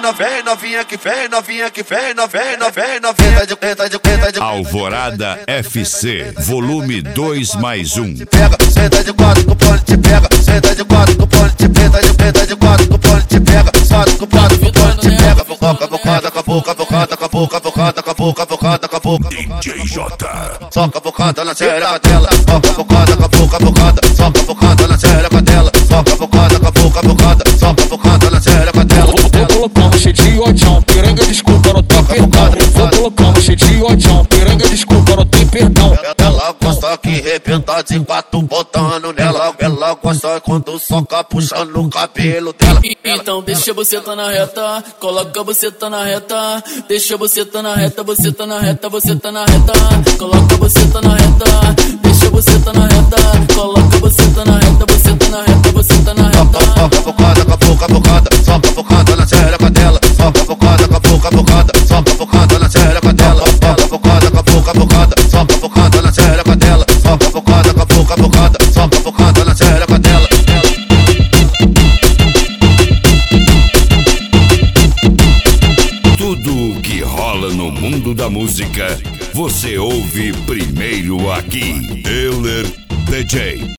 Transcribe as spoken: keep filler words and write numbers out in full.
no, vem novinha que vem novinha que vem no, vem no, vem novinha de preta de preta de Alvorada F C, volume dois mais um. pega, senta de quatro, o pone te pega, senta de quatro, o pone te preta de preta de quatro, o pone te pega, quatro, o quatro, o pone te pega, boca, bocada, capuca, bocada, capuca, bocada, capuca, bocada, capuca. D J J. Soca a bocada na xereca dela, soca a bocada, capuca, bocada, soca a bocada na xereca dela, soca a bocada, capuca, bocada, soca a bocada na xereca dela. Vou colocar uma cheia de odião, piranha, desculpa, não tem perdão. Vou colocar uma cheia de odião, piranha, desculpa, não tem perdão. Ela gosta que rebenta de quatro botando nela. Ela gosta quando soca puxando o cabelo dela. Então deixa você tá na reta, coloca você tá na reta. Deixa você tá na reta, você tá na reta, você tá na reta. Coloca você tá na reta, deixa você tá na reta. Coloca você tá na reta, você tá na reta, você tá na reta. Soca a bocada, capuca, bocada, soca a bocada na xereca dela. Soca a bocada, capuca, bocada, soca a bocada na xereca dela. Soca a bocada, capuca, bocada, soca a bocada na xereca dela. Soca a bocada, capuca, bocada, soca a bocada na xereca dela. Tudo o que rola no mundo da música, você ouve primeiro aqui. Euler D J.